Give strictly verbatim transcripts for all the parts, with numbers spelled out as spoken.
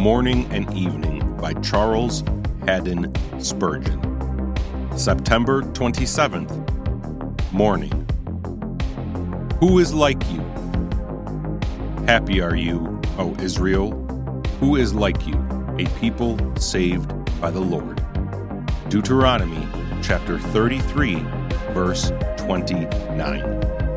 Morning and Evening by Charles Haddon Spurgeon. September twenty-seventh, Morning. Who is like you? Happy are you, O Israel. Who is like you, a people saved by the Lord? Deuteronomy chapter thirty-three, verse twenty-nine.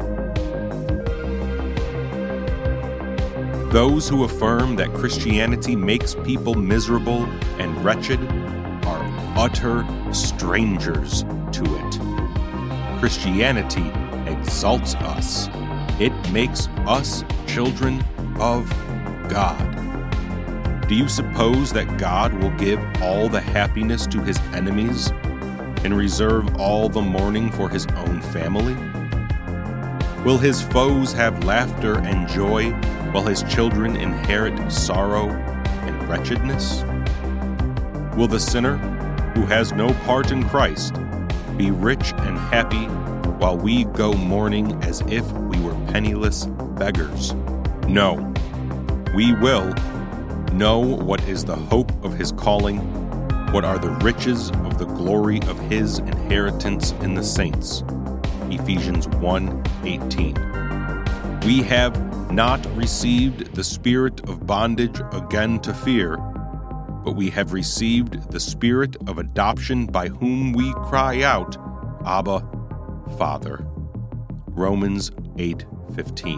Those who affirm that Christianity makes people miserable and wretched are utter strangers to it. Christianity exalts us. It makes us children of God. Do you suppose that God will give all the happiness to his enemies and reserve all the mourning for his own family? Will his foes have laughter and joy while his children inherit sorrow and wretchedness? Will the sinner, who has no part in Christ, be rich and happy while we go mourning as if we were penniless beggars? No. We will know what is the hope of his calling, what are the riches of the glory of his inheritance in the saints. Ephesians one eighteen. We have not received the spirit of bondage again to fear, but we have received the spirit of adoption by whom we cry out, Abba, Father. Romans eight fifteen.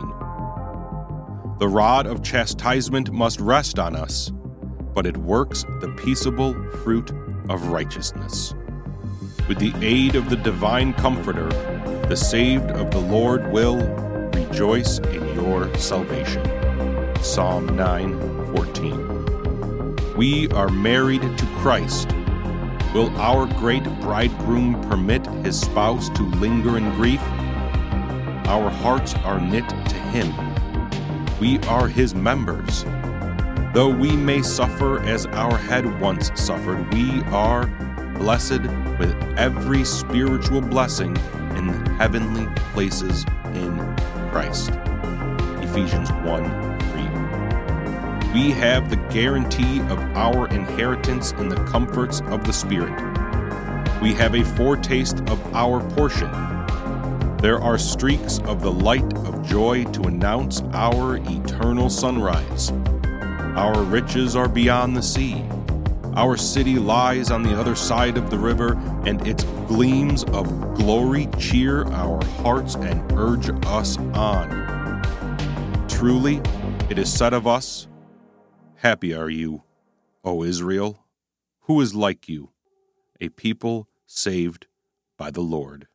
The rod of chastisement must rest on us, but it works the peaceable fruit of righteousness. With the aid of the divine Comforter, the saved of the Lord will rejoice in your salvation. Psalm nine fourteen. We are married to Christ. Will our great bridegroom permit his spouse to linger in grief? Our hearts are knit to him. We are his members. Though we may suffer as our head once suffered, we are blessed with every spiritual blessing in heavenly places in Christ. Ephesians one three. We have the guarantee of our inheritance in the comforts of the Spirit. We have a foretaste of our portion. There are streaks of the light of joy to announce our eternal sunrise. Our riches are beyond the sea. Our city lies on the other side of the river, and its gleams of glory cheer our hearts and urge us on. Truly, it is said of us, Happy are you, O Israel, who is like you, a people saved by the Lord.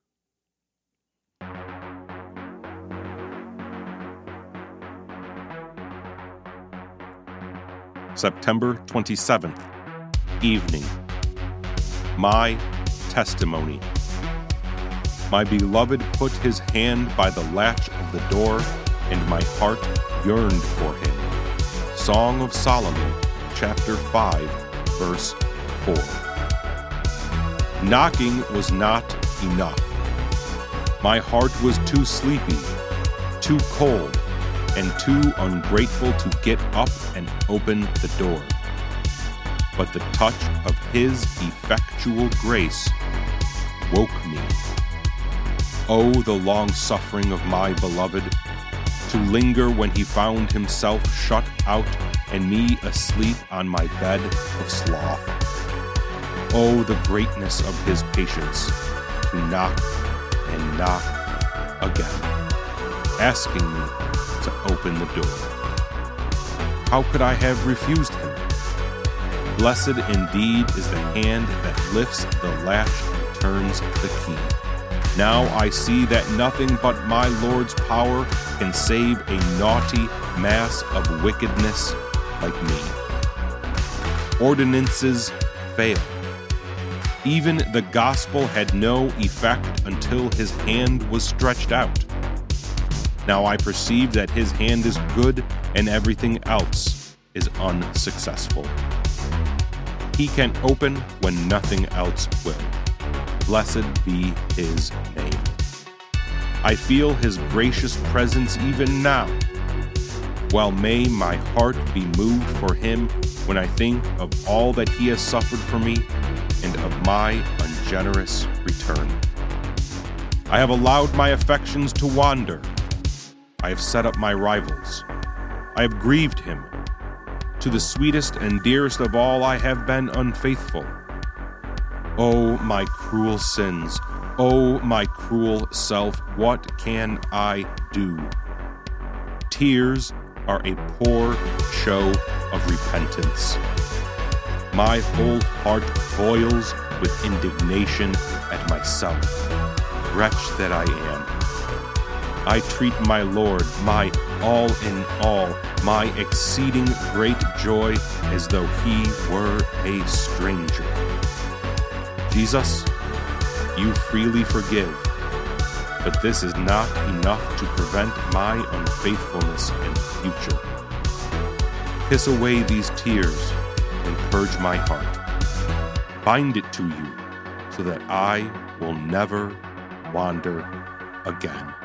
September twenty-seventh, Evening. My testimony. My beloved put his hand by the latch of the door, and my heart yearned for him. Song of Solomon, chapter five, verse four. Knocking was not enough. My heart was too sleepy, too cold, and too ungrateful to get up and open the door. But the touch of his effectual grace woke me. Oh, the long suffering of my beloved, to linger when he found himself shut out and me asleep on my bed of sloth. Oh, the greatness of his patience, to knock and knock again, asking me to open the door. How could I have refused him? Blessed indeed is the hand that lifts the latch and turns the key. Now I see that nothing but my Lord's power can save a naughty mass of wickedness like me. Ordinances fail. Even the gospel had no effect until his hand was stretched out. Now I perceive that his hand is good and everything else is unsuccessful. He can open when nothing else will. Blessed be his name. I feel his gracious presence even now. Well may my heart be moved for him when I think of all that he has suffered for me and of my ungenerous return. I have allowed my affections to wander. I have set up my rivals. I have grieved him. To the sweetest and dearest of all I have been unfaithful. Oh, my cruel sins! Oh, my cruel self, what can I do? Tears are a poor show of repentance. My whole heart boils with indignation at myself. Wretch that I am. I treat my Lord, my all in all, my exceeding great joy, as though he were a stranger. Jesus, you freely forgive, but this is not enough to prevent my unfaithfulness in the future. Kiss away these tears and purge my heart. Bind it to you so that I will never wander again.